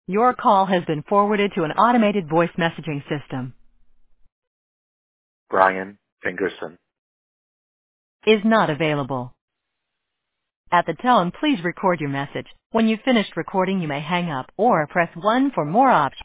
Your call has been forwarded to an automated voice messaging system. Brian Fingerson. Is not available. At the tone, please record your message. When you've finished recording, you may hang up or press 1 for more options.